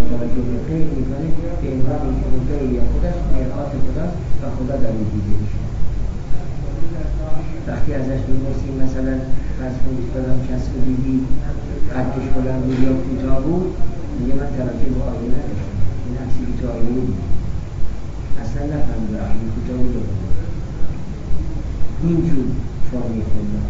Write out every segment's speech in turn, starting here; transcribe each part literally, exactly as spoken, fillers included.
توجه به غیر میکنه به عنوان اینکه اون غیر یا خودش مرآت خداست و خدا در این دیده میشه. وقتی ازش می‌پرسیم مثلا فرض کنید فلان کس رو دیدی قدش بلند بود یا کوتاه بود، میگه من توجه به آیه نداشتم، این عکسی که تو آیه بود اصلا نفهمیدم این کوتاه بود. اینجور فرمی خدا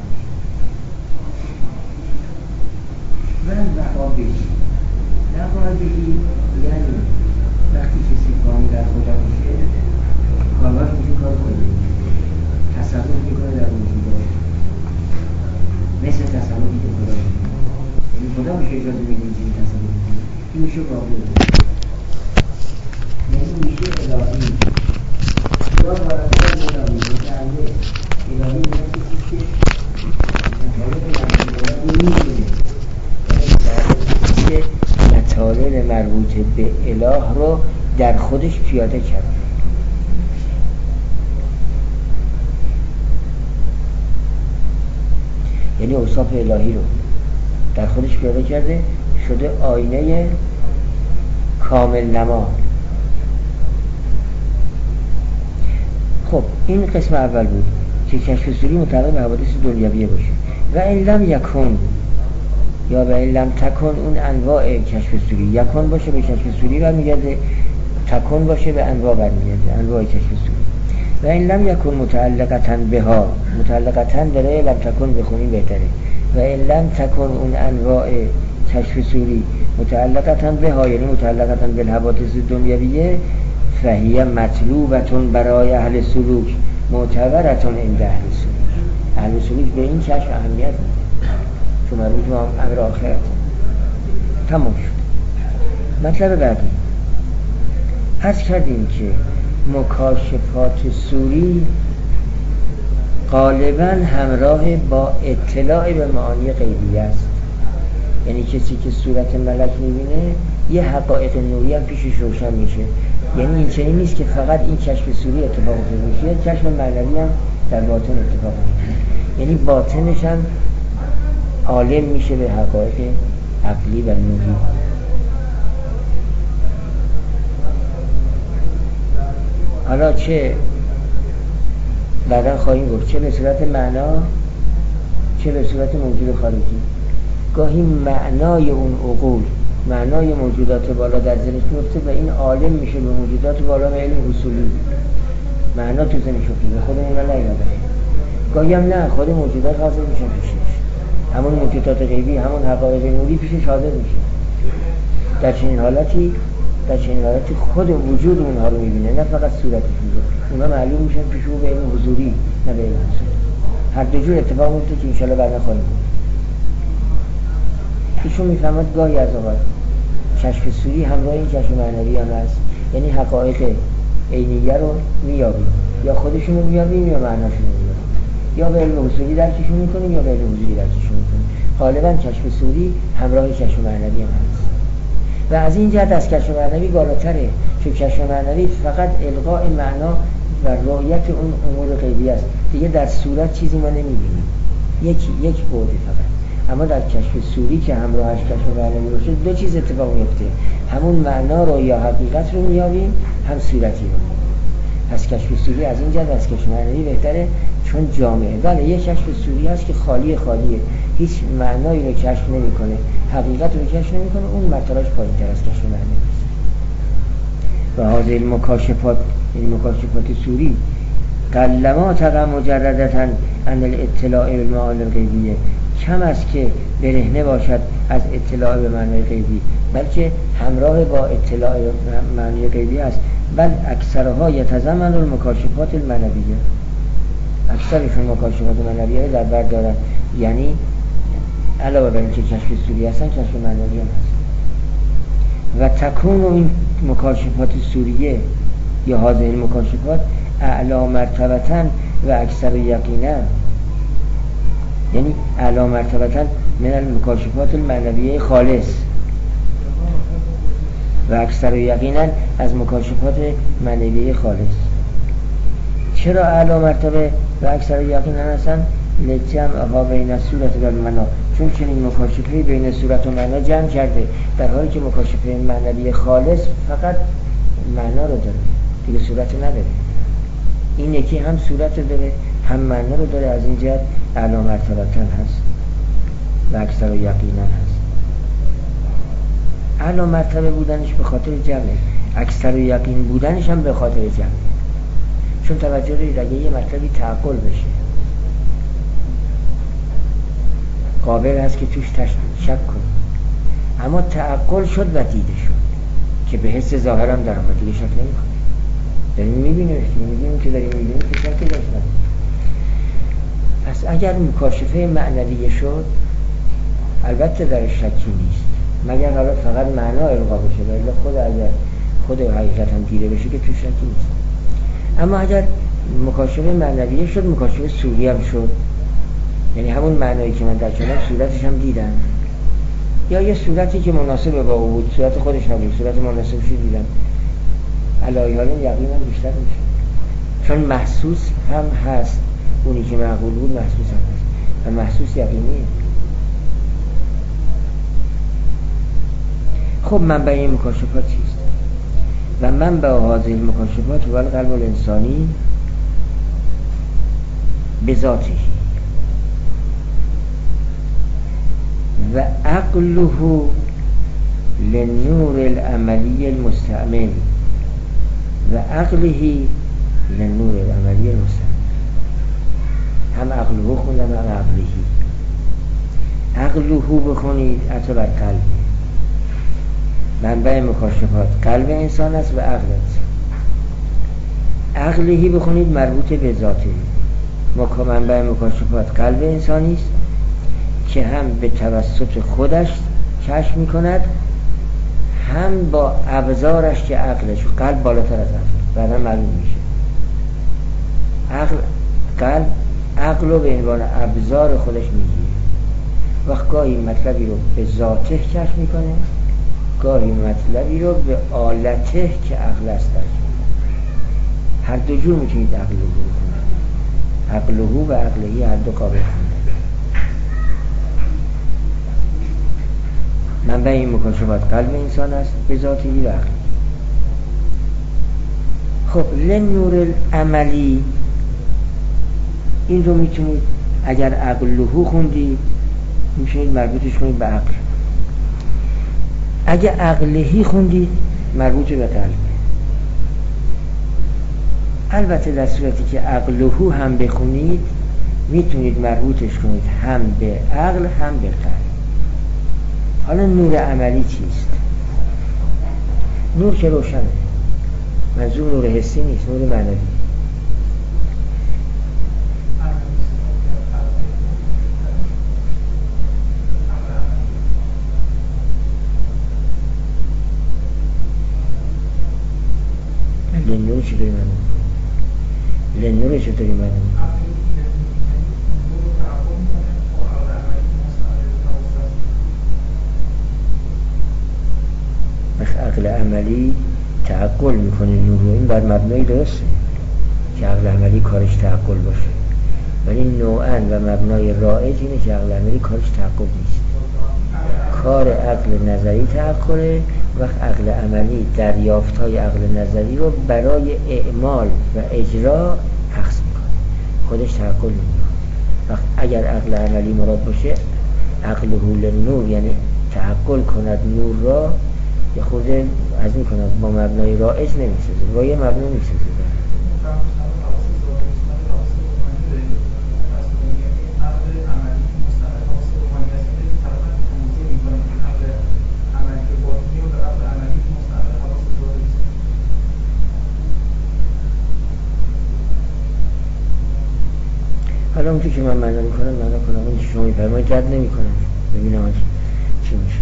من وفا بگی نباید بگی، یعنی وقتی کسی فامی در خدا میشه کارهاش میشه کار خدا تصرف میکنه در وجودات مثل تصرفی که خدا میکنه، یعنی خدا میشه اجازه میگه این تصرف میکنه، این میشه قابل، یعنی میشه الهی. خدا بارد الهی متعلق الهی میشه کسی که مطالب مربوط به اله رو در خودش پیاده کرد. یعنی اوصاف الهی رو در خودش پیاده کرده، شده آینه کامل نما. خب این قسم اول بود که کشف سوری متعلق به حوادث دنیویه باشه. و این لم یکن یا و این لم تکن اون انواع کشف سوری، یکن باشه به کشف سوری برمیگرده، تکن باشه به انواع برمیگرده، انواع کشف سوری. و این لم یکن متعلقتاً بها، متعلقتاً داره لم تکن بخونی بهتره. و این لم تکن اون انواع کشف سوری متعلقتاً بها یعنی متعلقتاً به حوادث دنیویه، فهیه مطلوبتون برای اهل سلوک معتبرتون عند اهل سلوک. اهل سلوک به این کشف اهمیت میده چون مربوط به امر آخرت. تمام شد. مطلب بعدی عرض کردیم که مکاشفات سوری غالباً همراه با اطلاع به معانی غیبی است. یعنی کسی که صورت ملک میبینه یه حقایق نوری هم پیشش روشن میشه. یعنی این چنین نیست که فقط این کشف سوری اتفاق میشه، کشف معنوی هم در باطن اتفاق میشه. یعنی باطنش هم عالم میشه به حقایق عقلی و نوری. حالا چه بعدا خواهیم گفت چه به صورت معنا چه به صورت موجود خارجی. گاهی معنای اون عقول، معنای موجودات بالا در ذهنش میفته و این عالم میشه به موجودات بالا به علم اصولی. معنا تو ذهنش میفته، خود اینا نیامده. گاهی هم نه، خود موجودات حاضر میشن پیشش، همون موجودات غیبی، همون حقایق نوری پیشش حاضر میشه. در چنین حالتی در چنین حالتی خود وجود اونها رو میبینه، نه فقط صورتشون رو. اونا معلوم میشن پیش او به علم حضوری، نه به علم اصولی. هر دو جور اتفاق میفته که انشالله بعدا خواهیم گفت. ایشون میفهمد گاهی از اوقات کشف سوری همراه این کشف معنوی هم هست، یعنی حقایق عینیه رو میابیم، یا خودشون رو میابیم یا معناشون رو میابیم، یا به علم اصولی درکشون میکنیم یا به علم حضوری درکشون میکنیم. غالبا کشف سوری همراه کشف معنوی هم هست و از این جهت از کشف معنوی بالاتره، چون کشف معنوی فقط القاء معنا و رؤیت اون امور غیبی است، دیگه در صورت چیزی ما نمیبینیم، یک یک بعد فقط. اما در کشف سوری که همراهش کشف معنوی باشه دو چیز اتفاق میفته، همون معنا رو یا حقیقت رو میابیم، هم صورتی رو. از کشف سوری از این جهت از کشف معنوی بهتره چون جامعه. بله یک کشف سوری هست که خالی خالیه، هیچ معنایی رو کشف نمیکنه، حقیقت رو کشف نمیکنه، اون مرتبهش پایین‌تر از کشف معنوی است. و هذه المکاشفات، این مکاشفات سوری قلما تقع مجردتاً عن الاطلاع بالمعانی الغیبیه، کم است که برهنه باشد از اطلاع به معنی غیبی، بلکه همراه با اطلاع معنی غیبی است. بل اکثرها یتضمن المکاشفات المعنویه، اکثرشون مکاشفات معنویه در بر دارن، یعنی علاوه بر اینکه کشف سوری هستن کشف معنوی هم هست. و تکون این مکاشفات سوریه یا هذه المکاشفات اعلی مرتبتاً و اکثر یقینا، یعنی اعلی مرتبتاً من المکاشفات المعنویه خالص و اکثر یقینا از مکاشفات معنویه خالص. چرا اعلی مرتبه و اکثر یقینا هستن؟ لجمعها بین الصورت و المنا، چون چنین مکاشفه بین صورت و معنا جمع کرده، در حالی که مکاشفه معنوی خالص فقط معنا رو داره، دیگه صورت رو نداره. این یکی هم صورت رو داره هم معنا رو داره، از این جهت اعلی مرتبتاً هست و اکثر و یقینا هست. اعلی مرتبه بودنش به خاطر جمعه، اکثر و یقین بودنش هم به خاطر جمعه. چون توجه دارید اگه یه مطلبی تعقل بشه قابل هست که توش شک کنید، اما تعقل شد و دیده شد که به حس ظاهرم در آمد، دیگه شک نمی کنید. داریم میبینیم میبینیم که داریم میبینیم که شکی داشتن. پس اگر مکاشفه معنویه شد البته در شکی نیست، مگر حالا فقط معنا القا بشه، ولی خود اگر خود حقیقت هم دیده بشه که تو شکی نیست. اما اگر مکاشفه معنویه شد مکاشفه صوری هم شد، یعنی همون معنایی که من در کلام صورتش هم دیدم، یا یه صورتی که مناسب با او بود صورت خودش نبود صورت مناسبش دیدم، علایه حال یقین هم بیشتر میشه، چون محسوس هم هست، اونی که معقول بود محسوس هم هست و محسوس یقینیه. خب منبع این مکاشفات چیست؟ و منبع هذه المکاشفات هو القلب الانسانی بذاته و عقله للنور العملی المستعمل و عقله للنور العملی المستعمل. هم عقله خوندم هم عقلهی. عقله بخونید عطا بر قلب، منبع مکاشفات قلب انسان است و عقل است. عقلهی بخونید مربوط به ذاته، منبع مکاشفات قلب انسانی است که هم به توسط خودش کشف می کند هم با ابزارش که عقلش، قلب بالاتر از عقل بعدا معلوم میشه. عقل قلب عقل رو به عنوان ابزار خودش میگیره، وقت گاهی مطلبی رو به ذاته کشف میکنه، گاهی مطلبی رو به آلته که عقل است درک میکنه. هر دو جور میتونید عقل رو کنید، عقلهو و عقلهی هر دو قابل کنید. منبع این مکاشفات قلب انسان است به ذاتی و عقلی. خب لنور العملی این رو میتونید اگر عقلهو خوندید میتونید مربوطش کنید به عقل، اگر عقلهی خوندید مربوط به قلب. البته در صورتی که عقلهو هم بخونید میتونید مربوطش کنید هم به عقل هم به قلب. حالا نور عملی چیست؟ نور که روشنه، منظور نور حسی نیست، نور معنوی. لنور چطوری معنی؟ لنور چطوری معنی؟ عقل عملی تعقل میکنه نور رو، این بر مبنای درسته که عقل عملی کارش تعقل باشه، ولی نوعاً و مبنای رائج اینه که عقل عملی کارش تعقل نیست. کار عقل نظری تعقله، وقت عقل عملی دریافت‌های عقل نظری رو برای اعمال و اجرا حفظ میکنه، خودش تعقل نمیکنه. وقت اگر عقل عملی مراد باشه عقل حول نور یعنی تعقل کند نور را، یه خورده از می کند با مبنای رائج نمیسازه، با یه مبنا میسازه. حالا اونجور که من معنا میکنم معنا کنم، اون که شما میفرمایید رد نمیکنم، ببینم چی میشه.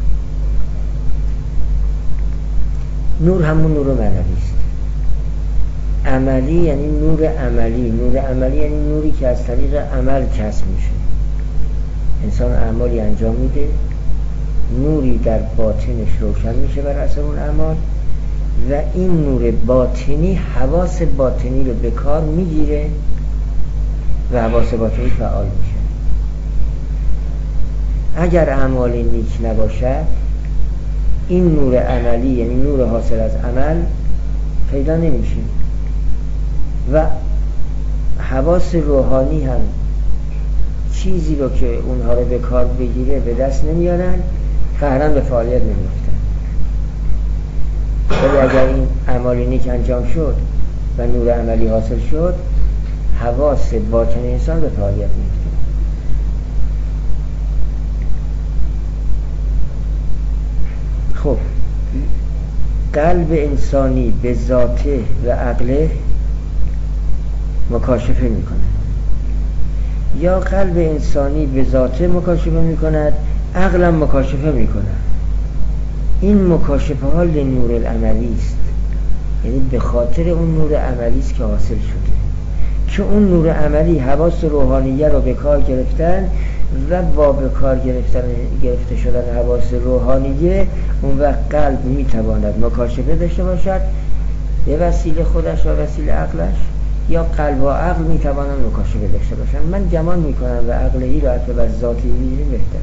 نور همون نور معنوی است. عملی یعنی نور عملی. نور عملی یعنی نوری که از طریق عمل کسب میشه. انسان اعمالی انجام میده، نوری در باطنش روشن میشه بر اثر اون اعمال و این نور باطنی حواس باطنی رو به کار میگیره و حواس باطنی فعال میشه. اگر اعمال نیک نباشد این نور عملی، یعنی نور حاصل از عمل، پیدا نمیشه و حواس روحانی هم چیزی رو که اونها رو به کار بگیره به دست نمیارن، قهراً به فعالیت نمیفتن. ولی اگر این اعمال نیک انجام شد و نور عملی حاصل شد، حواس باطن انسان به فعالیت میفته. خب قلب انسانی به ذاته و عقله مکاشفه میکنه، یا قلب انسانی به ذاته مکاشفه میکند، عقلم مکاشفه میکنه. این مکاشفه ها لنور العملی است، یعنی به خاطر اون نور عملی است که حاصل شده، که اون نور عملی حواس روحانیه رو به کار گرفتن و با به کار گرفتن گرفته شدن حواس روحانیه اون وقت قلب میتواند مکاشفه داشته باشد به وسیله خودش و وسیله عقلش، یا قلب و عقل میتوانند مکاشفه داشته باشند. من گمان میکنم و عقلی رو حتی بر ذاتی بگیریم بهتر.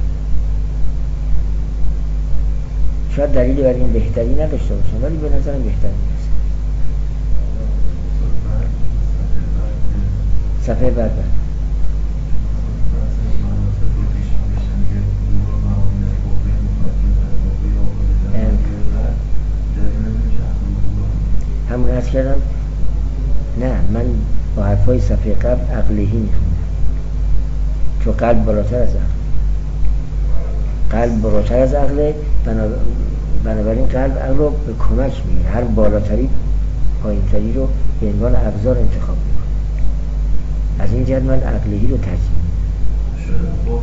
شاید دلیلی برای این بهتری نداشته باشم، ولی به نظرم بهتری نیست. صفحه بعد بعد همون عرض کردم. نه، من با حرفای صفحه قبل عقلهی میخونم، چون قلب بالاتر از عقل، قلب بالاتر از عقله، بنابراین قلب عقل رو به کمک میگیره، هر بالاتری پایینتری رو به عنوان ابزار انتخاب میکنه. از این جهت من عقلهی رو ترجیح میدم.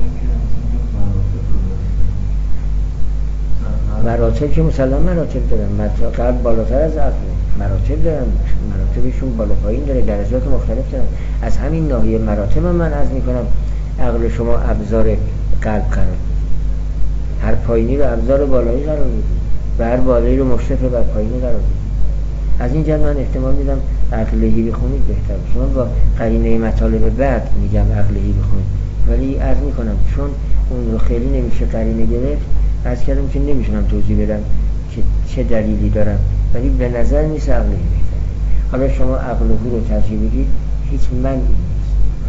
مراتب که مسلم مراتب دارن، قلب بالاتر از عقله، مراتب دارن، مراتبشون بالا پایین داره، درجات مختلف دارن. از همین ناحیه مراتب من عرض میکنم عقل شما ابزار قلب قرار بدید، هر پایینی رو ابزار بالایی قرار بدید و هر بالایی رو مشرف بر پایینی قرار بدید. از این جهت من احتمال میدم عقلهی بخونید بهتر. شما با قرینه مطالب بعد میگم عقلهی بخونید، ولی عرض میکنم چون اون رو خیلی نمیشه قرینه گرفت، عرض کردم که نمیتونم توضیح بدم که چه دلیلی دارم، ولی به نظر نیست عقلهی بهتره. حالا شما عقلهی رو ترجیح بدید، هیچ منعی نیست.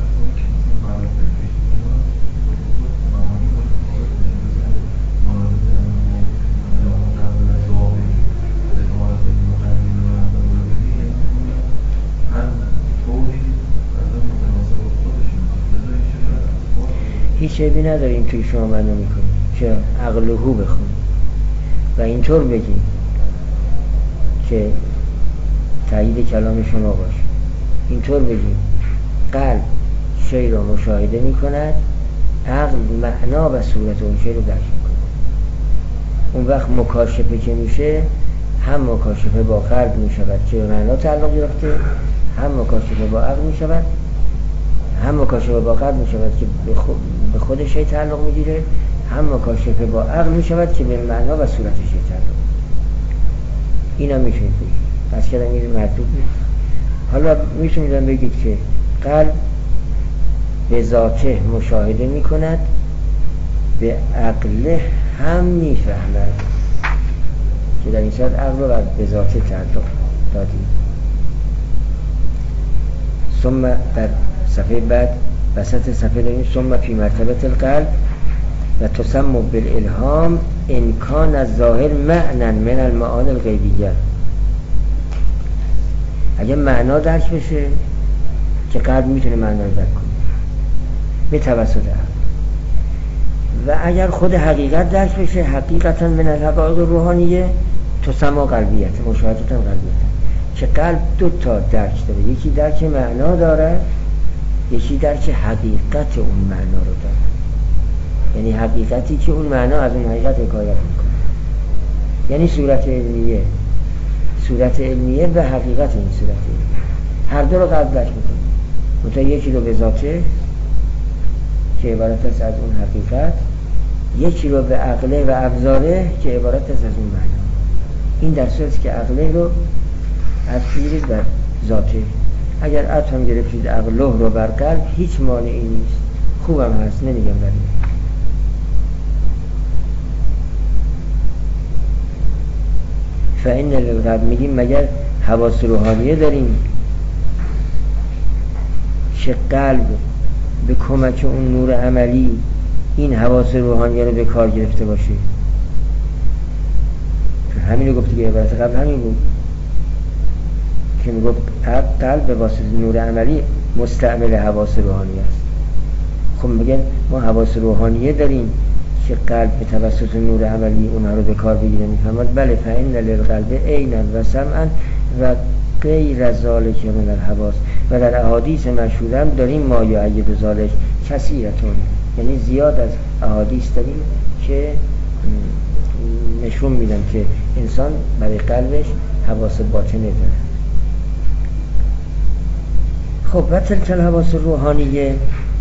هیچ عیبی نداریم توی شما منو میکنید که عقلهو بخونید و اینطور بگید که تایید کلام شما باشه. اینطور بگید قلب شی را مشاهده میکند، عقل معنا و صورت اون شی رو درک میکنه. اون وقت مکاشفه که میشه، هم مکاشفه با قلب میشود که به معنا تعلق گرفته، هم مکاشفه با عقل میشود، هم مکاشفه با قلب میشود که به خود به خود شی تعلق میگیره، هم مکاشفه با عقل میشود که به معنا و صورت شی تعلق میگیره. اینا میتونید بگید. پس کردم این مطلوب نیست. حالا میتونید بگید که قلب به ذاته مشاهده میکند، به عقله هم میفهمد، که در این صورت عقل رو به ذاته تعلق دادیم. ثم در صفحه بعد وسط صفحه داریم ثم فی مرتبه القلب و تسمى بالالهام امکان از ظاهر معنی من المعانی الغیبیه. اگه معنا درک بشه که قلب میتونه معنا رو درک کنه به توسط عقل، و اگر خود حقیقت درک بشه حقیقتا من الحقائق روحانیه تسمى قلبیت، مشاهدتا قلبیت، که قلب دو تا درک داره، یکی درک معنا داره، یکی درک حقیقت اون معنا رو داره، یعنی حقیقتی که اون معنا از اون حقیقت حکایت میکنه، یعنی صورت علمیه، صورت علمیه و حقیقت این صورت علمیه، هر دو رو قلب درک میکنه. منتها یکی رو به ذاته که عبارت است از اون حقیقت، یکی رو به عقله و ابزاره که عبارت است از اون معنا. این در صورتی که عقله رو عطف بر ذاته. اگر عطف هم گرفتید عقله رو بر قلب هیچ مانعی نیست، خوبم هست، نمیگم برید. فإن للقلب میگیم مگر حواس روحانیه داریم که قلب به کمک اون نور عملی این حواس روحانیه رو به کار گرفته باشه؟ همین رو گفت دیگه، عبارت قبل همین بود که میگفت قلب به واسطه نور عملی مستعمل حواس روحانی است. خب میگن ما حواس روحانیه داریم که قلب به توسط نور عملی اونها رو به کار بگیره. میفهمد بله، فإن للقلب عینا و سمعا و غیر ذلک من الحواس، و در احادیث مشهور هم داریم ما یؤید ذلک کثیرتون، یعنی زیاد از احادیث داریم که نشون میدن که انسان برای قلبش حواس باطنه داره. خب و تلک الحواس روحانیه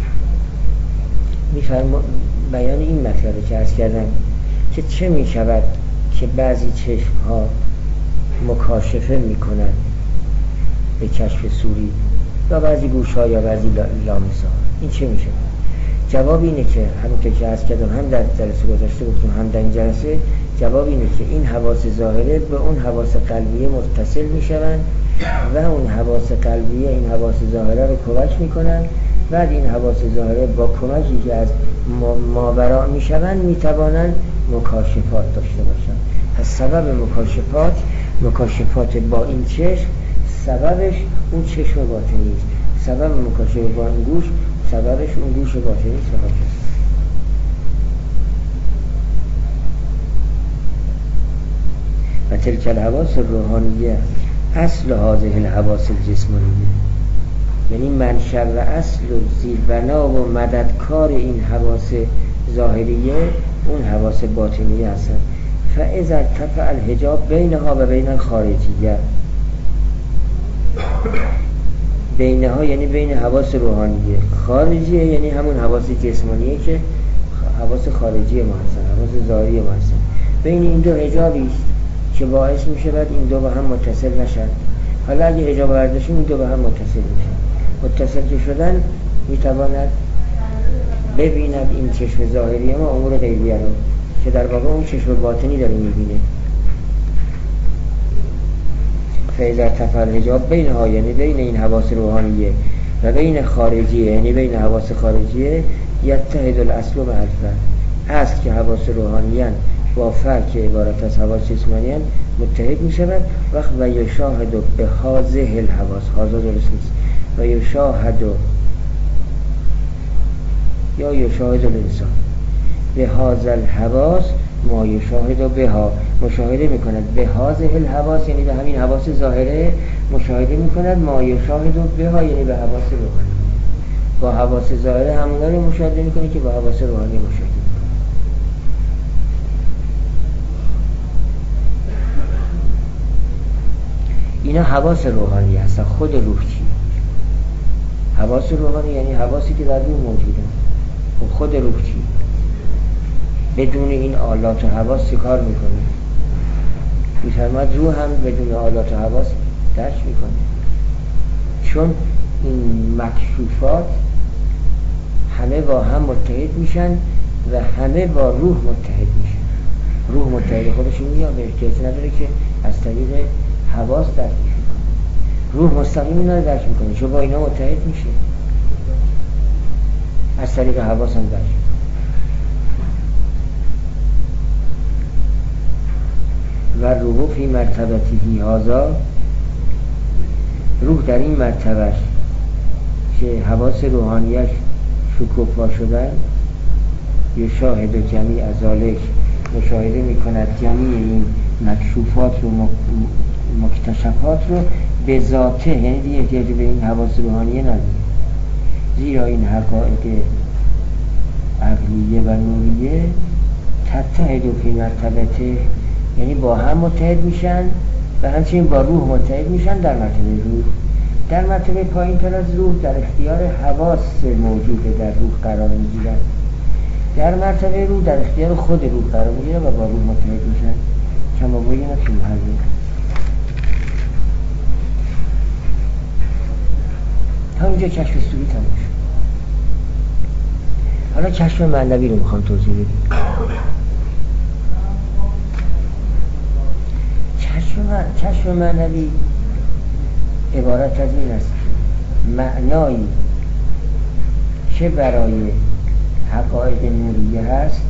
میفرم بیان این مطلبه که عرض کردم که چه میشود که بعضی چشم ها مکاشفه میکنن به کشف سوری یا بعضی گوش ها یا بعضی لامسه ها. این چه میشه؟ جواب اینه که همونطور که عرض کردم هم در جلسه گذشته گفتم هم در این جلسه، جواب اینه که این حواس ظاهره به اون حواس قلبیه متصل میشوند و اون حواس قلبیه این حواس ظاهره رو کمک میکنن. بعد این حواس ظاهره با کمکی که از ماورا میشوند میتوانند مکاشفات داشته باشند. پس سبب مکاشفات مکاشفات با این چشم سببش اون چشم باطنی است، سبب مکاشفه با این گوش سببش اون گوش باطنی است. و تلک الحواس الروحانیه اصل هذه الحواس الجسمانیه، یعنی منشأ و اصل و زیربنا و مددکار این حواس ظاهریه اون حواس باطنیه هستند. فاذا ارتفع الحجاب بینها و بین الخارجیه، بینها یعنی بین حواس روحانیه، خارجیه یعنی همون حواس جسمانیه که حواس خارجی ما هستن، حواس ظاهری ما هستن. بین این دو حجابی است که باعث میشه بعد این دو با هم متصل نشن. حالا اگه حجاب برداشتیم این دو با هم متصل میشن، متصل که شدن میتواند ببیند این چشم ظاهری ما امور غیبیه رو که در واقع اون چشم باطنی داره میبینه. فاذا ارتفع الحجاب بینها یعنی بین این حواس روحانیه و بین خارجیه یعنی بین حواس خارجیه، یتحد الاصل مع الفرع، اصل که حواس روحانیان با فرع که عبارت از حواس جسمانیان متحد می شود. وقت و یشاهد به هذه الحواس، هذا درست نیست، و یشاهد یا یشاهد الانسان به هذا الحواس ما یشاهد بها، مشاهده می کند به هذه الحواس یعنی به همین حواس ظاهره مشاهده می کند ما یشاهد بها یعنی به حواس روحانی، با حواس ظاهره همونا رو مشاهده می کنه که با حواس روحانی مشاهده. اینا حواس روحانی هستن. خود روح چی؟ حواس روحانی یعنی حواسی که در روح موجودن. و خود روح چی؟ بدون این آلات و حواس چه کار میکنه؟ میفرماد روح هم بدون آلات و حواس درک میکنه، چون این مکشوفات همه با هم متحد میشن و همه با روح متحد میشن. روح متحد خودشون میاد، به احتیاج نداره که از طریق حواس درک میکنه. روح مستقیم اینا رو درک میکنه چون با اینا متحد میشه، از طریق حواس هم درک میکنه. و روح فی مرتبتی هذا، روح در این مرتبه که حواس روحانیش شکوفا شدن، یشاهد جمیع ذالک، مشاهده میکند جمیع این مکشوفات و مکتشفات رو به ذاته، یعنی دیگه احتیاج به این حواس روحانیه نداره، زیرا این حقایق عقلیه و نوریه تتحد فی مرتبته، یعنی با هم متحد میشن و همچنین با روح متحد میشن در مرتبه روح. در مرتبه پایین تر از روح در اختیار حواس موجوده در روح قرار میگیرن، در مرتبه روح در اختیار خود روح قرار میگیرن و با روح متحد میشن. کما باینا فی محله. همینجا کشف سوری تموم شد. حالا کشف معنوی رو میخوام توضیح بدیم. کشف معنوی عبارت از این است که معنایی که برای حقایق نوریه هست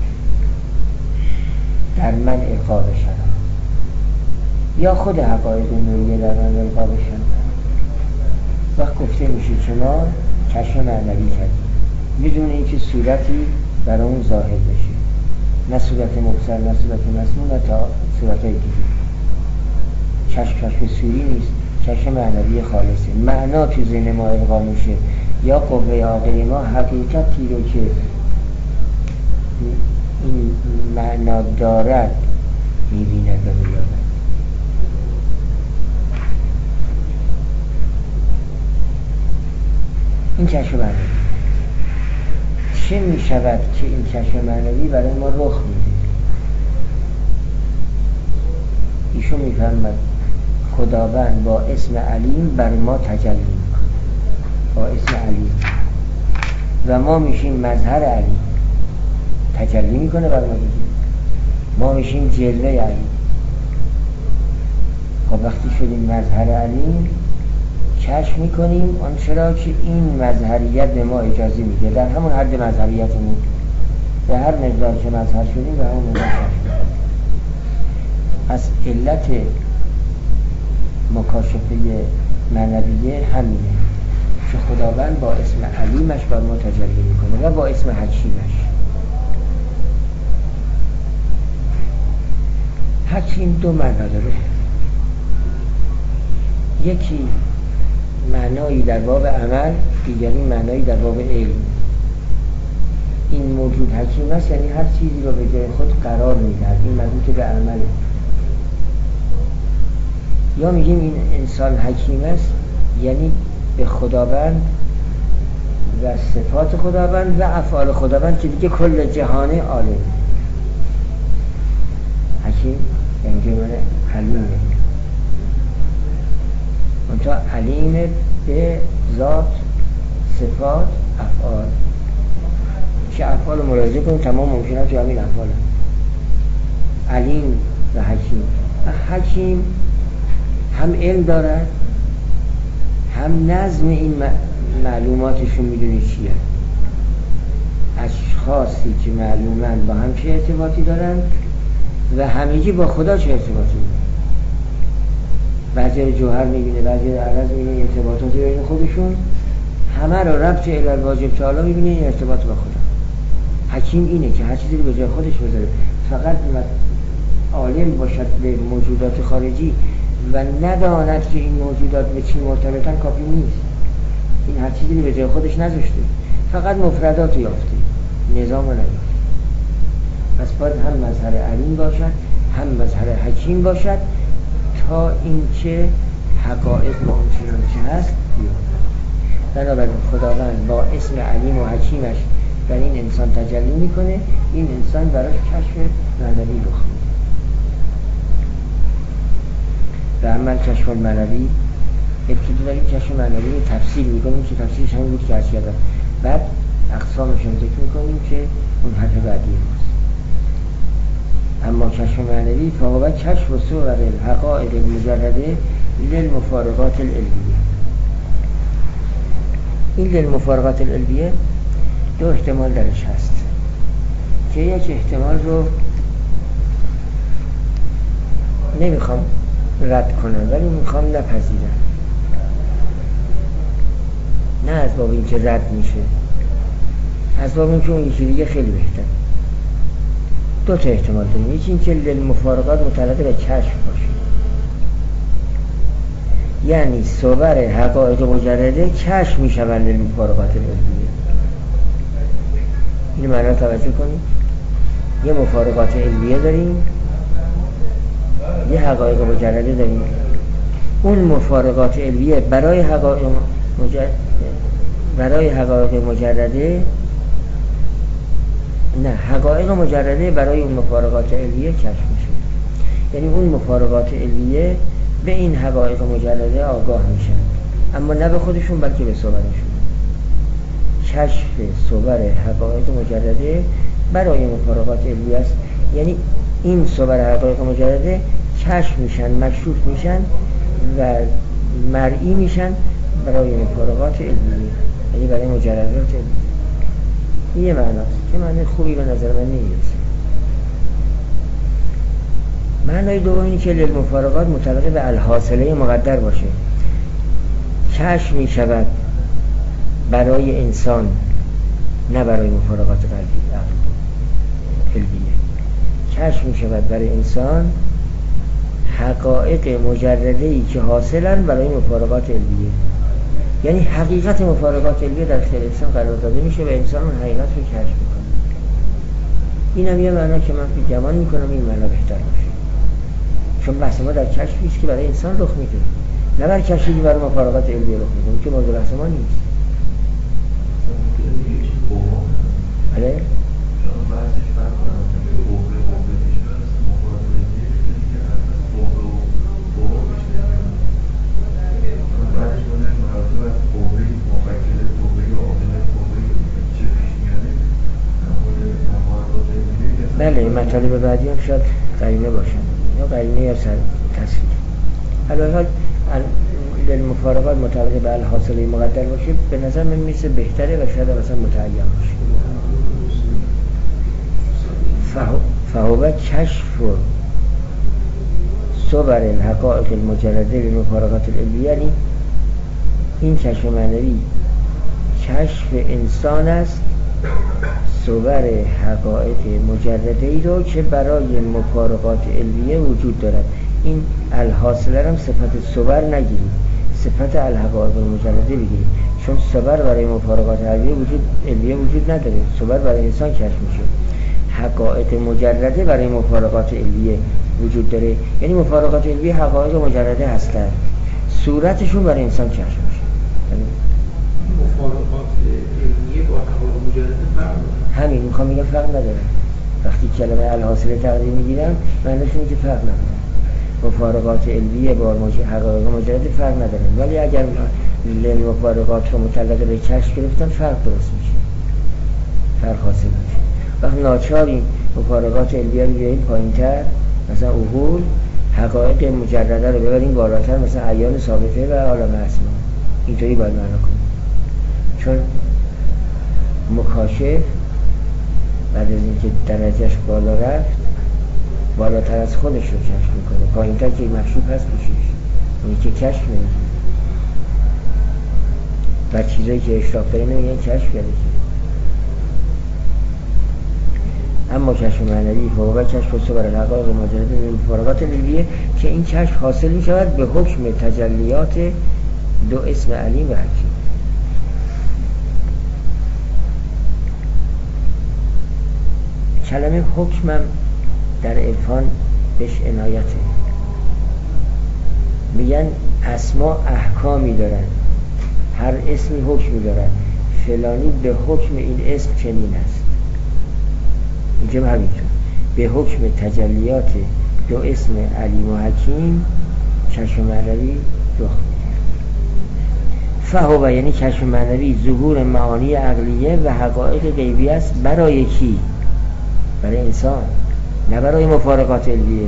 در من القا بشود یا خود حقایق نوریه در من القا بشود. وقت گفته میشه که ما کشف معنوی کردیم بدون اینکه صورتی برای اون ظاهر بشه، نه صورت مبصر نه صورت مسموع نه تا صورتهای دیگه. کشف کشف سوری نیست، کشف معنوی خالصه. معنا تو ذهن ما القا میشه یا قوه عاقل ما حقیقتی رو که این معنا دارد میبیند و مییابد. این کشف معنوی چه میشود که این کشف معنوی برای ما رخ میده؟ ایشون میفهمد خداوند با اسم علیم بر ما تجلی میکنه، با اسم علیم، و ما میشیم مظهر علیم، تجلی میکنه بر ما دیگه، ما میشیم جلوه علیم. خب وقتی شدیم مظهر علیم کشف میکنیم آن چرا که این مظهریت به ما اجازه میده در همون حد مظهریتمون، به هر مقدار که مظهر شدیم به همون مقدار کشف میکنیم. از علت مکاشفه معنویه همینه که خداوند با اسم علیمش بر ما تجلی میکنه و با اسم حکیمش. حکیم دو معنا داره، یکی معنایی در باب عمل، دیگری معنایی در باب علم. این موجود حکیم است یعنی هر چیزی رو به جای خود قرار میدهد، این مربوط به عمله. یا میگیم این انسان حکیم است یعنی به خداوند و صفات خداوند و افعال خداوند که دیگه کل جهانه عالم. حکیم یعنی جمعه حلیمه، منتها علیم به ذات، صفات، افعال. که افعال رو ملاحظه کنیم تمام ممکنات تو همین افعال علیم و حکیم. حکیم هم علم دارد هم نظم این معلوماتشون میدونی چیه، اشخاصی که معلومن با هم چه ارتباطی دارن و همگی با خدا چه ارتباطی دارن. بعضی جوهر میبینه، بعضی عرض میبینه، ارتباطات بین خودشون همه رو ربط الی الواجب تعالی میبینه، این ارتباط با خدا. حکیم اینه که هر چیزی رو به جای خودش بذاره، فقط عالم باشد به موجودات خارجی و نداند که این موجودات به چی مرتبطن کافی نیست. این هر چیزی رو به جای خودش نذاشته، فقط مفردات یافته، نظام رو نیافته. پس باید هم مظهر علیم باشد هم مظهر حکیم باشد تا اینکه حقایق معاصران چه هست بیاید. بنابراین خداوند با اسم علیم و حکیمش در این انسان تجلی میکنه، این انسان براش کشف معنوی رخ میده. و عمل کشف معنوی ابتدا داریم کشف معنوی تفسیر میکنیم که تفسیرش همین بود که عرض کردم، بعد اقسامش هم ذکر میکنیم که اون حرف بعدی ماست. اما کشف معنوی فهو کشف و صور الحقائق المجرده للمفارقات العلمیه. این للمفارقات العلمیه دو احتمال درش هست که یک احتمال رو نمیخوام رد کنم ولی میخوام نپذیرم، نه از باب این که رد میشه، از باب این که اون یکی دیگه خیلی بهتر. دو تا احتمال داریم، یکی این که للمفارقات متعلق به کشف باشه، یعنی صور حقایق مجرده کشف میشوند للمفارقات علمیه. این معنی رو توجه کنیم، یه مفارقات علمیه داریم، یه حقایق مجرده داریم. اون مفارقات علمیه برای حقایق مجرده برای حقایق مجرده نه حقایق مجرده برای اون مفارقات علمیه کشف میشه، یعنی اون مفارقات علمیه به این حقایق مجرده آگاه میشن، اما نه به خودشون بلکه به صورشون. کشف صور حقایق مجرده برای مفارقات علمیه است، یعنی این صور حقایق مجرده کشف میشن، مکشوف میشن و مرئی میشن برای مفارقات علمیه، یعنی برای مجردات علمیه. این یه معناست که معنی خوبی به نظر من نمیرسه. معنای دوم اینی که للمفارقات متعلق به الحاصله مقدر باشه. کشف میشود برای انسان، نه برای مفارقات قلبی علمیه. کشف میشود برای انسان حقایق مجرده‌ای که حاصلن برای مفارقات علمیه، یعنی حقیقت مفارقات علمیه در اختیار انسان قرار داده میشه و انسان اون حقیقت رو کشف میکنه. این هم یه معنا که من گمان میکنم این معنا بهتر باشه، چون بحث ما در کشفی است که برای انسان رخ میده، نه بر کشفی که برای مفارقات علمیه رخ میده. اون که موضوع بحث ما نیست. بله؟ بله مطالب بعدی هم شاید قرینه باشن یا قرینه یا تصویر. علاوه حال للمفارقات متعلق به الحاصله مقدر باشه به نظر من میسه بهتره و شاید مثلا متعین باشه. فهو کشف صور الحقائق المجرده للمفارقات العلمیه، یعنی این کشف معنوی کشف انسان است صور حقایق مجرده ای رو که برای مفارقات علمیه وجود دارد. این الحاصله هم صفت صور نگیرید، صفت الحقایق المجرده بگیرید، چون صور برای مفارقات علمیه وجود علمیه وجود نداره. صور برای انسان کشف میشه، حقایق مجرده برای مفارقات علمیه وجود داره، یعنی مفارقات علمیه حقایق مجرده هستند، صورتشون برای انسان کشف میشه. یعنی مفارقات علمیه با حقایق مجرده فرق داره. همین میخوام میگم فرق نداره. وقتی کلمه الحاصله تقدیم میگیرم معنیش اینه که فرق نداره. مفارقات علمیه با حقایق مجرده فرق نداره، ولی اگر مفارقات رو متعلق به کشف گرفتن فرق درست میشه، فرق حاصل میشه. وقتی ناچار این مفارقات علمیه رو بیاریم پایین‌تر، مثلا اهول حقایق مجرده رو ببریم بالاتر، مثلا عیان ثابته و عالم اسما، اینطوری باید معنا کنیم. چون مکاشف بعد از اینکه درجهش بالا رفت بالاتر از خودش رو کشف میکنه، پایین‌تر که مکشوف هست پیشش، اونی که کشف نمیکنه و چیزایی که اشراف داره نمیگن کشف کرده. اما کشف معنوی فوق کشف صور الحقایق مجرده للمفارقات علمیه که این کشف حاصل می شود به حکم تجلیات دو اسم علیم و حکیم. کلمه حکمم در عرفان بهش عنایته، میگن اسما احکامی دارن، هر اسمی حکمی دارن، فلانی به حکم این اسم چنین است. اینجا همینطور به حکم تجلیات دو اسم علیم و حکیم کشف معنوی رخ میده. فهو یعنی کشف معنوی ظهور معانی عقلیه و حقایق غیبی است. برای کی؟ برای انسان، نه برای مفارقات علمیه.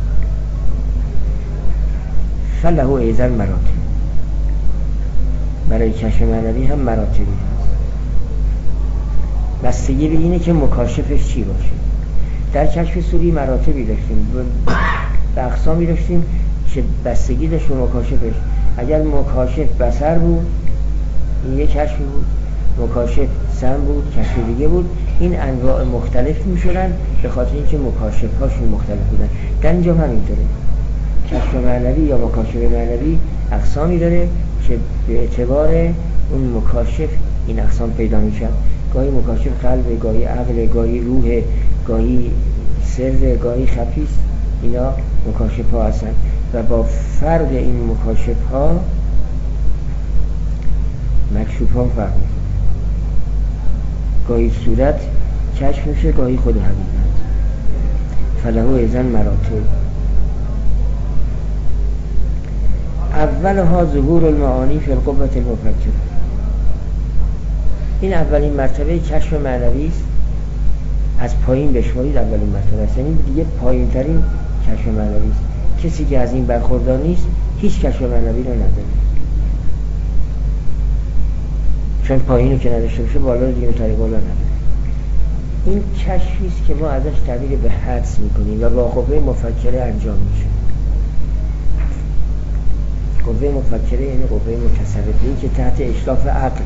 فله ایضا مراتب، برای کشف معنوی هم مراتبی هست. بستگی به اینه که مکاشفش چی باشه. در کشف سوری مراتبی داشتیم، به اقسامی داشتیم که بستگی داشت به مکاشفش. اگر مکاشف بصر بود این یک کشف بود، مکاشف سمع بود کشف دیگه بود. این انواع مختلف می شدن به خاطر اینکه مکاشف هاشون مختلف بودن. در اینجا هم همینطوره، کشف معنوی یا مکاشف معنوی اقسامی داره که به اعتبار اون مکاشف این اقسام پیدا میشن. گاهی مکاشف قلب، گاهی عقل، گاهی روح، گاهی سر، گاهی خفیست. اینا مکاشف ها هستن و با فرق این مکاشف ها مکشوف ها فرق میکنه. گاهی صورت کشف میشه، گاهی خود حقیقت. فله ایضا مراتب. اولها ظهور المعانی فی القوة المفکره. این اولین مرتبه کشف معنوی است. از پایین بشمارید اولین مرتبه است، یعنی دیگه پایین ترین کشف معنوی است کسی که از این برخوردار نیست هیچ کشف معنوی رو نداره، چون پایین رو که نداشته باشه بالا رو دیگه به طریق بالا نداره. این کشفیست که ما ازش تعبیر به حدس میکنیم و با قوه مفکره انجام میشه. قوه مفکره یعنی قوه متصرفه‌ای که تحت اشراف عقل.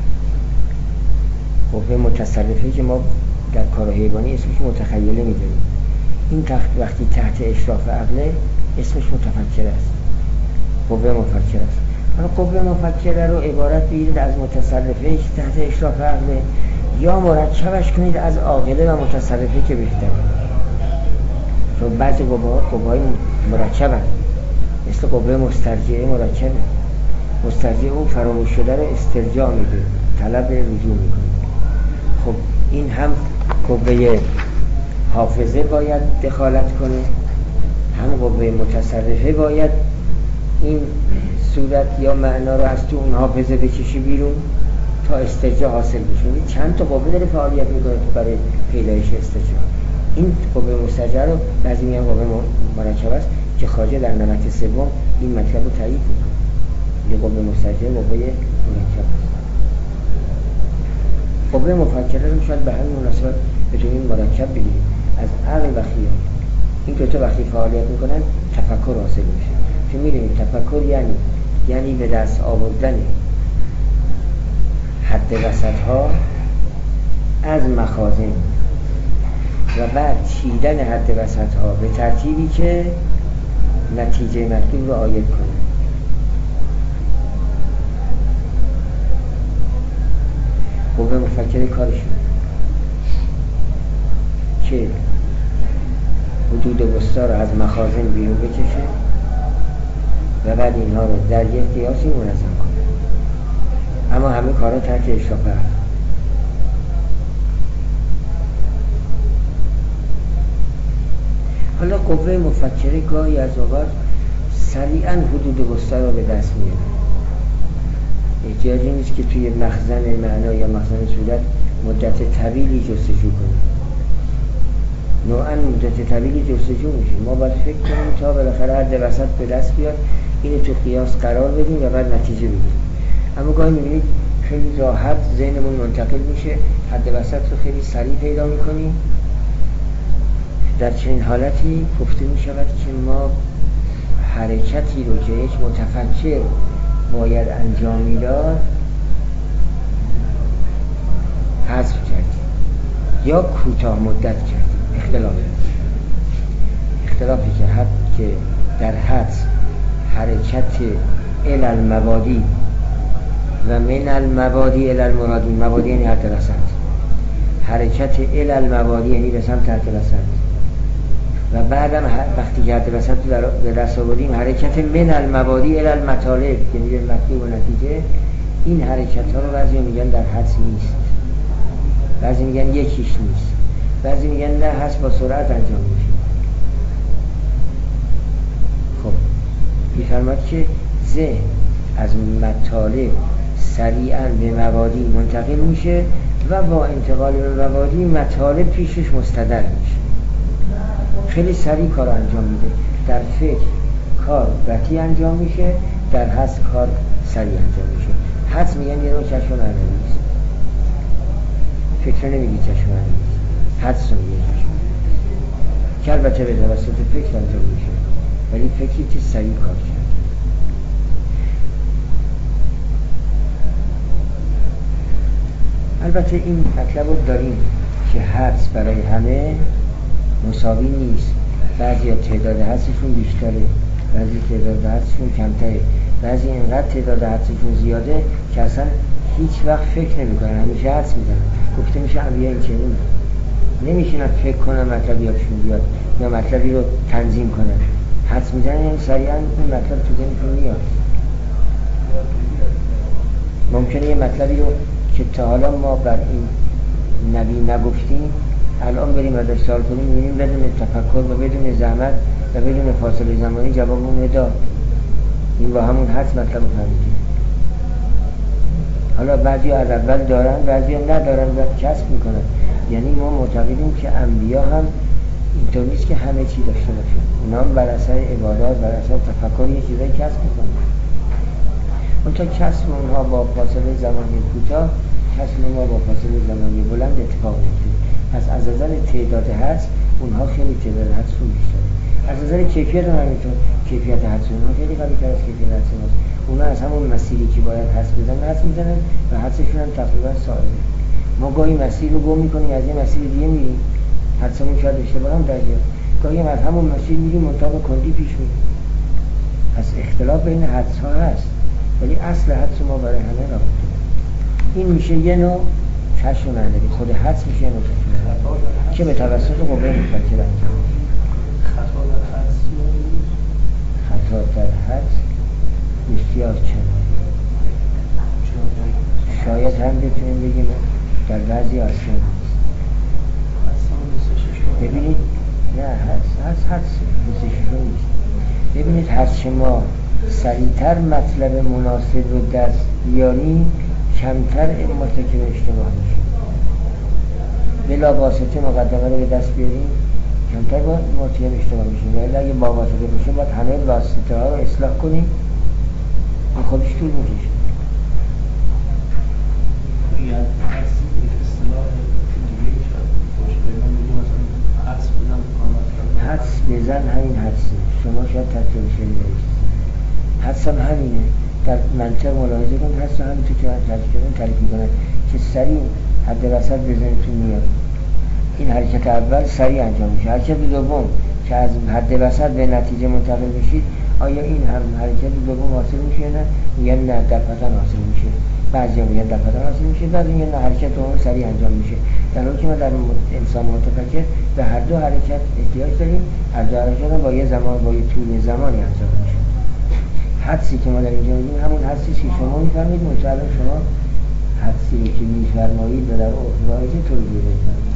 قوه متصرفه‌ای که ما در کار حیوانی اسمش متخیله میدونیم، این تحت وقتی تحت اشراف عقله اسمش متفکر است، قوه مفکر است. حالا قوه مفکره رو عبارت بگیرید از متصرفه‌ای که تحت اشراف عقله، یا مرکبش کنید از عاقله و متصرفه که بهتره. چون بعضی قوه‌ها قوه‌های مرکبن، مثل قوه مسترجعه مرکبه. مسترجع اون فراموش شده رو استرجاع میده، طلب رجوع میکنه. خب این هم قوه حافظه باید دخالت کنه، هم قوه متصرفه باید این صورت یا معنا رو از تو اون حافظه بکشی بیرون تا استرجاع حاصل بشه. چند تا قوه داره فعالیت میکنه برای پیدایش استرجاع. این قوه مسترجعه رو بعضی میگن قوه مرکب است که خواجه در نمط سوم این مطلب رو تایید میکنه. یه قوه مسترجعه قوه مرکب است. قوه مفکره رو شاید به همین مناسبت بتونیم مرکب بگیریم از عقل و خیال. این که تو وقتی فعالیت میکنن تفکر حاصل میشه. چون میدونید تفکر یعنی یعنی به دست آوردن حد وسط ها از مخازن و بعد چیدن حد وسط ها به ترتیبی که نتیجه مطلوب رو عاید کنه. قوه مفکر کارشون که حدود وسطا رو از مخازن بیرون بکشه و بعد اینها رو در یک قیاسی منظم کنه. اما همه کارا تحت اشراف عقل. حالا قوه مفکره گاهی از اوقات سریعا حدود وسطا رو به دست میاره. احتیاجی نیست که توی مخزن معنا یا مخزن صورت مدت طویلی جستجو کنیم. نوعا مدت طویلی جستجو میشه. ما باید فکر کنیم تا بالاخره حد وسط به دست بیاد، اینو تو قیاس قرار بدیم و بعد نتیجه بگیریم. اما گاهی میبینید خیلی راحت ذهنمون منتقل میشه، حد وسط رو خیلی سریع پیدا میکنیم. در چنین حالتی گفته میشود که ما حرکتی رو که یک متفکر باید انجام میداد حذف کردیم یا کوتاه مدت کردیم. اختلاف اختلافی که حد که در حد حرکت الی المبادی و من المبادی الی المرادی، مبادی یعنی حد وسط، حرکت الی المبادی یعنی به سمت حد وسط، و بعدم وقتی که حد وسط به دست آوردیم حرکت من المبادی الی المطالب یعنی به مطلوب و نتیجه. این حرکت ها رو بعضی میگن در حدس نیست، بعضی میگن یکیش نیست، بعضی میگن نه حدس با سرعت انجام میشه. خب میفرماد که ذهن از مطالب سریعا به مبادی منتقل میشه و با انتقال به مبادی مطالب پیشش مستدر میشه. خیلی سریع کار انجام میده. در فکر کار بطیء انجام میشه، در حدس کار سریع انجام میشه. حدس میگن یه نوع کشف معنوی است. فکر نمیگی کشف معنوی است، حدس رو میگه کشف معنوی که البته به توسط فکر انجام میشه، ولی فکری که سریع کار کرد. البته این مطلب رو داریم که حدس برای همه مساوی نیست. بعضی تعداد حدسشون بیشتره، بعضی تعداد حدسشون کمتره، بعضی اینقدر تعداد حدسشون زیاده که اصلا هیچ وقت فکر نمی کنن، همیشه حدس میزنن. گفته میشه انبیا این چنین نمیشونن فکر کنن مطلبی یادشون بیاد یا مطلبی رو تنظیم کنن، حدس میزنن یعنی سریعا این مطلب تو ذهنشون میاد. ممکنه یه مطلبی رو که تا حالا ما بر این نبی نگفتیم الان بریم ازش سوال کنیم، می‌بینیم بدون تفکر و بدون زحمت و بدون فاصله زمانی جوابمون داد. این با همون حدس مطلب رو فهمیدیم. حالا بعضی از اول دارن، بعضی ندارن و کسب میکنن. یعنی ما معتقدیم که انبیا هم اینطور نیست که همه چی داشته باشن. اونا بر اثر عبادات، بر اثر تفکر یه چیزایی کسب میکنن. اون تا کسب اونها با فاصله زمانی کوتاه، کسب اونها با فاصله زمانی بلند اتفاق میفته. پس از نظر تعداد حدس اونها خیلی تعداد حدس رو بیشتره. از نظر کیفیت هم همینطور، کیفیت حدس اونها خیلی قوی‌تر از کیفیت حدس ماست. اونا از همون مسیری که باید حدس بزنن حدس میزنن و حدسشون هم تقریبا ساده. ما گاهی مسیر رو گم میکنیم، از یه مسیر دیگه میریم، حدسمون شاید اشتباه هم در بیاد. گاهی هم از همون مسیر میریم منتها کندی پیش میریم. پس اختلاف بین حدس ها هست، ولی اصل حدس ما برای همه رابطه. این میشه یه نوع کشف معنوی. خود حدس میشه یه نوع کشف معنوی که به توسط قوه مفکر انجام میشه. خطا در حدس خطا در حدس بسیار چند، شاید هم بتونیم بگیم در بعضی اصلا ببینید نه حدس حدس حدس بسیار نیست. ببینید حدس ما سریعتر مطلب مناسب رو دست بیاریم کمتر مرتکب اشتباه میشیم. بلا واسطه مقدمه رو به دست بیاریم کمتر با مرتکب اشتباه میشیم. ولی اگه با واسطه بشه باید همه واسطه ها رو اصلاح کنیم، این خودش طول میکشه. یعنی حدس یک اصطلاح دیگه شاید باشه. من میگم مثلا حدس بزن حدس بزن همین حدسه. شما شاید تطبیق شدید دارید. حدس هم همینه. در منطق ملاحظه کن حدس هم همینطور که من تعریف کردم تعریف میکنن که سریع حد وسط بزنیتون میاد. این حرکت اول سریع انجام میشه. حرکت دوم که از حد وسط به نتیجه منتقل بشید، آیا این هم حرکت دوم حاصل میشه نه؟ میگن نه دفعتاً حاصل میشه. بعضی میگن دفعتاً حاصل میشه، بعضی میگن نه حرکت دوم سریع انجام میشه. در حالی که ما در انسان متفکر به هر دو حرکت احتیاج داریم. هر دو حرکت با یه زمان با یه طول زمانی انجام میشه. حدسی که ما در اینجا میگیم همون حدسی که شما میفرمایید. مثلا شما حدسی که میفرمایید و در رایج توضیح بفرمایید.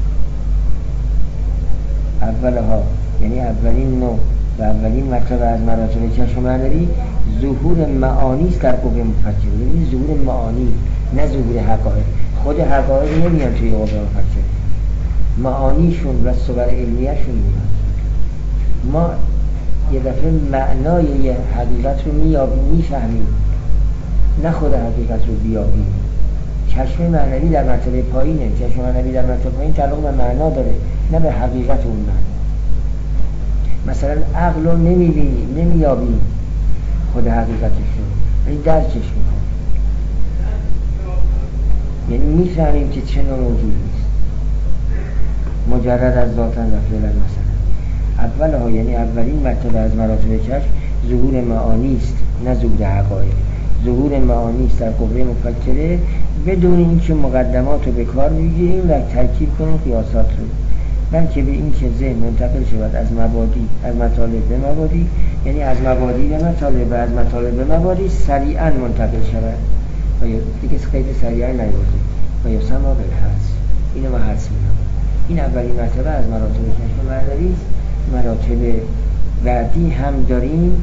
اولها یعنی اولین نوع و اولین مرتبه از مراتب کشف معنوی ظهور معانی است در قوه مفکر. یعنی ظهور معانی نه ظهور حقایق. خود حقایق نمیان توی قوه مفکر، معانیشون و صور علمیه‌شون میان. ما یه دفعه معنای یه حقیقت رو میابیم، میفهمیم، نه خود حقیقت رو بیابیم. کشف معنوی در مرتبه پایینه. کشف معنوی در مرتبه پایین تعلق به معنا داره، نه به حقیقت اون معنا. مثلا عقل رو نمیبینیم، نمیابیم خود حقیقتش رو، ولی درکش میکنیم. یعنی میفهمیم که چه نوع موجودی است مجرد از ذاتن و فعلا. مثلا اولها یعنی اولین مرتبه از مراتب کشف ظهور معانی است نه ظهور حقایق. ظهور معانی است در قوه مفکره بدون اینکه مقدمات رو به کار بگیریم و ترکیب کنیم قیاسات رو، بلکه به این که ذهن منتقل شود از مبادی از مطالب به مبادی، یعنی از مبادی به مطالب و از مطالب به مبادی سریعا منتقل شود و دیگه قید سریعا نیورده و یا سما بالحدس. اینو ما حدس می‌نامیم. این اولین مرتبه از مراتب کشف معنوی است. مراتب بعدی هم داریم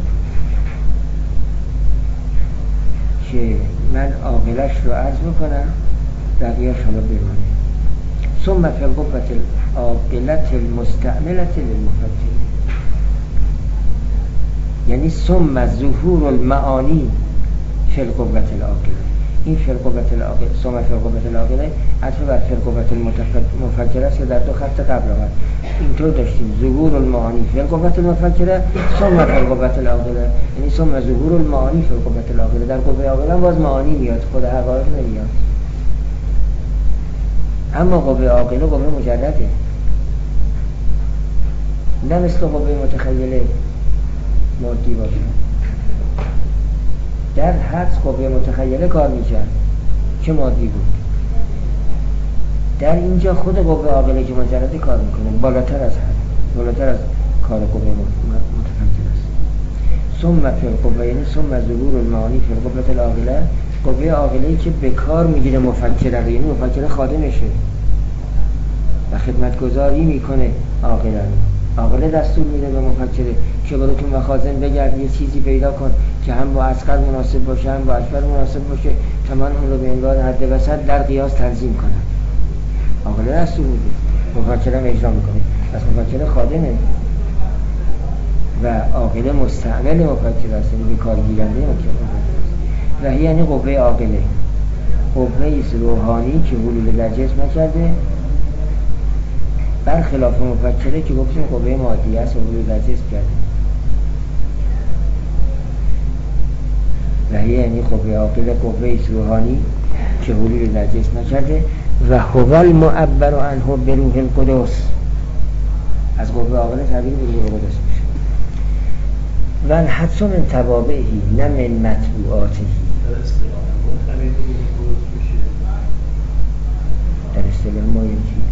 که من عاقلش رو عرض بکنم، بقیه شما بمانه. ثم فی القوة العاقلة المستعملة للمفکر، یعنی ثم ظهور المعانی فی القوة العاقلة. این فی القوة العاقلة، ثم فی القوة العاقلة عطف بر فی القوة المفکره است که در دو خط قبل آمد. اینطور داشتیم ظهور المعانی فی القوة المفکره ثم فی القوة العاقلة، یعنی ثم ظهور المعانی فی القوة العاقلة. در قوه عاقله باز معانی میاد، خود حقایق نمیاد. اما قوه عاقله قوه مجرده، نه مثل قوه متخیله مادی باشه. در حدس قوه متخیله کار میکرد که مادی بود. در اینجا خود قوه عاقله که مجرده کار میکنه، بالاتر از حد، بالاتر از کار قوه متفکر است. ثم فی القوه، یعنی ثم ظهور المعانی فی القوة العاقلة، قوه عاقله‌ای که به کار میگیره مفکره، یعنی مفکر خادمشه و خدمتگزاری میکنه عاقله. عاقله دستور میده به مفکره که برو تو مخازن بگرد یه چیزی پیدا کن که هم با اصغر مناسب باشه هم با اکبر مناسب باشه تا من اون رو به عنوان حد وسط در قیاس تنظیم کنم. عاقله دستور میده، مفکرم اجرا میکنه. پس مفکر خادمه. و عاقله مستعمل مفکر است، یعنی به کار گیرنده مفکر است. و یعنی قوه عاقله قوه ایست روحانی که حلول در جسم نکرده، برخلاف مفکره که گفتیم قوه مادی است و حلول در جسم کرده. و یعنی قوه عاقله قوه ایست روحانی که حلول در جسم نکرده. و هو المعبر عنه به روح القدس، از قوه عاقله تعبیر به روح القدس میشه. و الحدس من توابعه نه من مطبوعاته. در اصطلاح ما یکی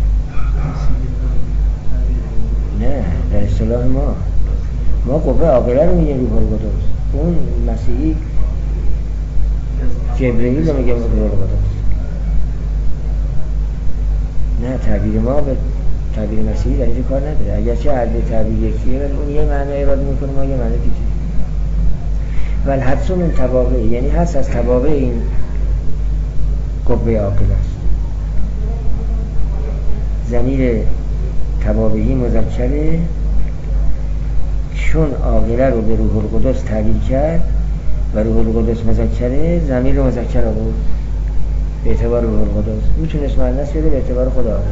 نه، در اصطلاح ما ما قوه عاقله رو میگه روح القدس، اون مسیحی جبرئیل رو میگه روح القدس. نه، تعبیر ما به تعبیر مسیحی در اینجا کار نداره، اگرچه هر دو تعبیر یکیه ولی اون یه معنی اراده میکنه، ما یه معنی دیگه. و الحدس من توابع یعنی حدس از توابع این قوه عاقله است. ضمیر توابعی مذکره، چون عاقله رو به روح القدس تعبیر کرد و روح القدس مذکره، ضمیر مذکر آورد به اعتبار روح القدس، میتونست مؤنث بده به اعتبار خود عاقله.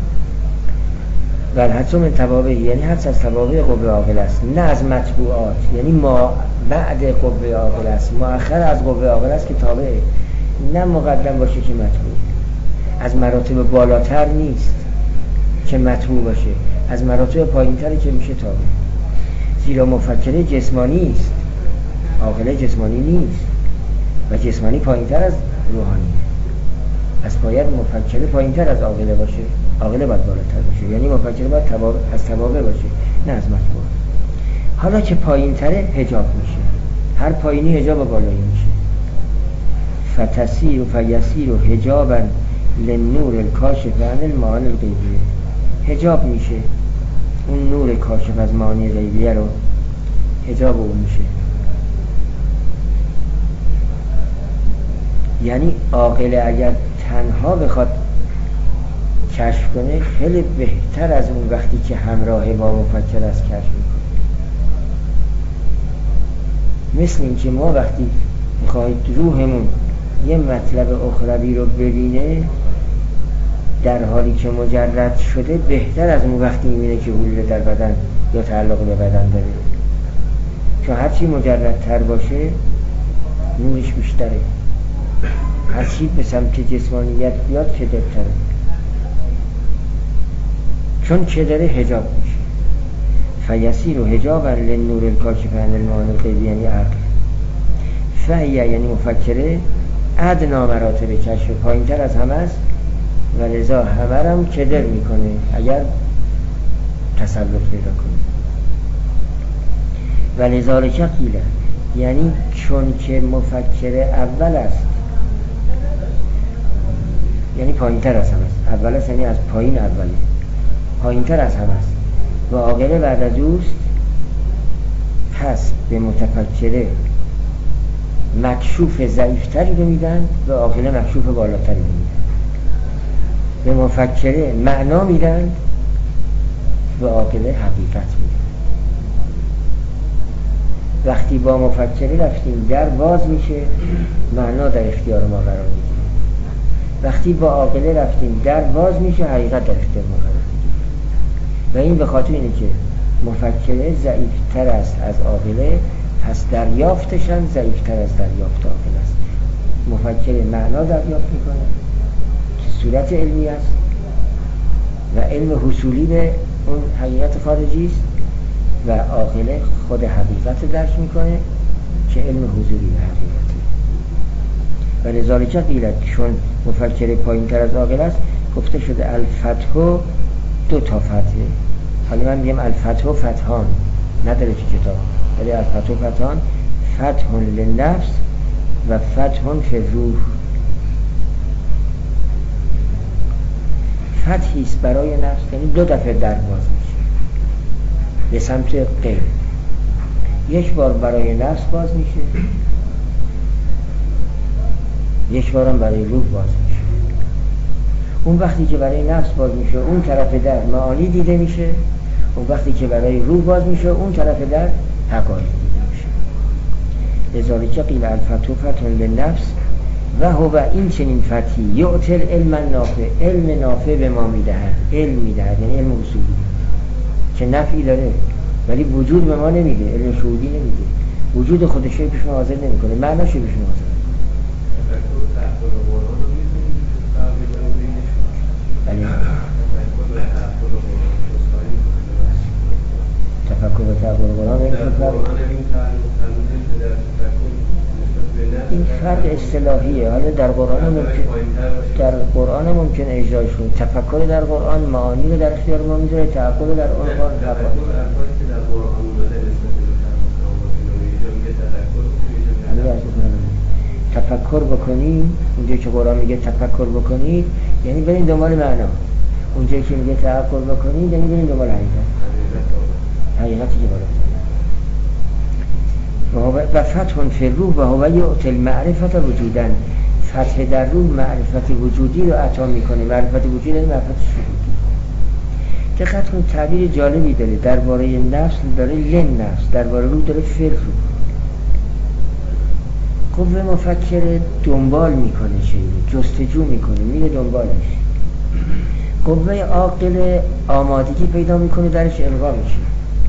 و الحدس من توابع یعنی حدس از توابع قوه عاقله است، نه از مطبوعات، یعنی ما بعد قوه عاقله است، مؤخر از قوه عاقله است که تابعه، نه مقدم باشه که مطبوع، از مراتب بالاتر نیست که مطبوع باشه، از مراتب پایین‌تره که میشه تابع. زیرا مفکره جسمانی است، عاقله جسمانی نیست و جسمانی پایین‌تر از روحانی. پس باید مفکره پایین‌تر از عاقله باشه، عاقله باید بالاتر باشه، یعنی مفکره باید توابع از توابع باشه نه از مطبوع. حالا که پایین‌تره حجاب میشه، هر پایینی حجاب بالایی میشه. فتسیر و فیسیر و حجابا للنور الکاشف عن المعانی الغیبیه، حجاب میشه، اون نور کاشف از معانی غیبیه رو حجاب اون میشه. یعنی عاقله اگر تنها بخواد کشف کنه خیلی بهتر از اون وقتی که همراه با مفکر است کشف میکنه. مثل این که ما وقتی میخواهید روحمون یه مطلب اخروی رو ببینه در حالی که مجرد شده، بهتر از اون وقتی میبینه که حلول در بدن یا تعلق به بدن داره، چون هرچی مجردتر باشه نورش بیشتره، هرچی به سمت جسمانیت بیاد کدرتره، چون کدره حجاب میشه. فیسیر و حجابا للنور الکاشف عن المعانی الغیبیه یعنی عقل. فهیه یعنی مفکره ادنا مراتب کشف، پایین‌تر از همه است و لذا همه هم کدر میکنه اگر تسلط پیدا کنه. و لذالک قیل یعنی چون که مفکر اول است، یعنی پایین‌تر از همه است، اول است یعنی از پایین اوله، پایین‌تر از همه است و عاقله بعد از اوست، پس به متفکره مکشوف ضعیفتری رو میدن و عاقله مکشوف بالاتری رو میدن. به مفکره معنا میدن و عاقله حقیقت میدن. وقتی با مفکره رفتیم در باز میشه، معنا در اختیار ما قرار میگیره. وقتی با عاقله رفتیم در باز میشه، حقیقت در اختیار ما قرار میگیره. و این به خاطر اینه که مفکره ضعیفتر است از عاقله، پس دریافتش هم ضعیفتر از دریافت عاقله است. مفکره معنا دریافت میکنه که صورت علمی است و علم حصولی به اون حقیقت خارجی است و عاقله خود حقیقت درک میکنه که علم حضوری به حقیقتی. و لذالک قیل چون مفکر پایین تر از عاقله است، گفته شده الفتح دو تا فتحه. حالا من میگم الفتح فتحان نداره که کتاب، ولی الفتح فتحان، فتح للنفس و فتح فی الروح. فتحیست برای نفس، یعنی دو دفعه در باز میشه به سمت غیب. یک بار برای نفس باز میشه، یک بارم برای روح باز میشه. اون وقتی که برای نفس باز میشه، اون طرف در معانی دیده میشه، اون وقتی که برای روح باز میشه اون طرف در حقایق دیده میشه. لذالک قیل الفتح فتح للنفس و هو این چنین فتحی یعطل علم نافع، علم نافع به ما میدهد، علم میدهد یعنی علم اصولی که نفعی داره ولی وجود به ما نمیده، علم شهودی نمیده، وجود خودش رو پیش ما حاضر نمیکنه، معناش رو پیش ما حاضر. بله تفکر و تعبیر قرآن این فرق اصطلاحیه. حالا در قرآن ممکن در قرآن ممکن اجرایش کنید. تفکر در قرآن معانی رو در اختیار ما میذاره، تعقل در قرآن تفکر بکنید. اونجایی که قرآن میگه تفکر بکنید یعنی برین دنبال معنا، اونجایی که میگه تعقل بکنید یعنی برین دنبال حقیقت، حقیقتی که بالا و فتح فی الروح و هو یعطی المعرفت وجودن. فتح در روح معرفت وجودی رو عطا میکنه. معرفت وجودی یعنی معرفت شهودی. دقت کن تعبیر جالبی داره درباره نفس، داره لن نفس، درباره روح داره فی الروح. قوه مفکره دنبال میکنه، چیزی جستجو میکنه، میره دنبالش. قوه عاقله آمادگی پیدا میکنه، درش القا میشه.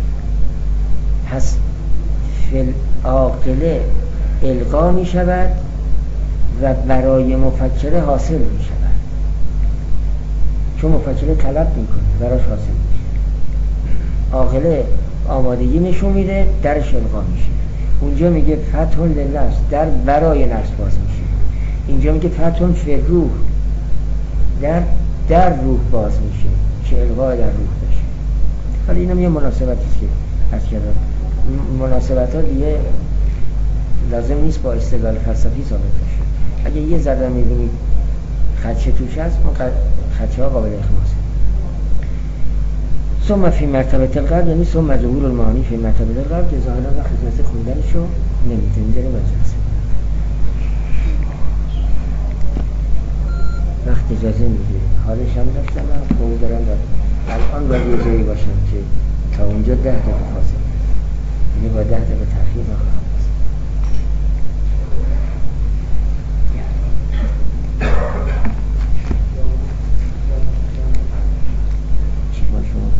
پس فی العاقله القا میشود و برای مفکره حاصل میشود، چون مفکره طلب میکنه براش حاصل میشه. عاقله آمادگی نشون میده، درش القا میشه. اونجا میگه فتح للنفس، در برای نفس باز میشه. اینجا میگه فتح فی الروح، در در روح باز میشه که القا در روح بشه. حالا اینم یه مناسبتیست که از کردم. مناسبت ها دیگه لازم نیست با استدلال فلسفی ثابت بشه. اگه یه ذره میبینید خدشه توش هست، اون خدشه ها قابل اخلاصه. ثم فی مرتبه القلب، یعنی ثم ظهور المعانی فی مرتبه القلب، که ظاهرا وقت اجازه خوندنشو نمیده، میذاره مجلسه وقت اجازه میده. حالش هم داشتم من خوب دارم دارم الان باید یه جایی باشم که تا اونجا ده دقیقه فاصله، یعنی با ده دقیقه تأخیر نخواهم بست. چی با شما؟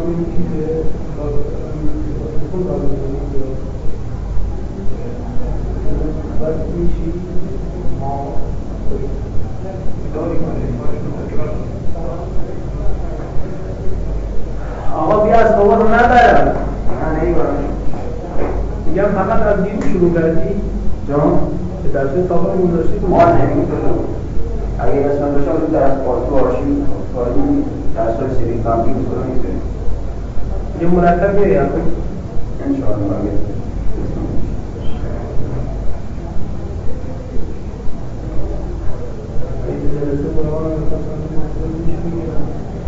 این چیزه خود را بزنید باید میشی ما آقا بیا از بابا رو نبرم من ایوانم میگم فقط از دین شروع کردی جان به درسه تاقمون داشتی ما نمیدونم اگه قسمت داشتم تو درس پارتو آرشیو کاری درس های سری کامپی بسرا میزنیم یه مرتب میری هم انشاءالله باید این جلسه برای آن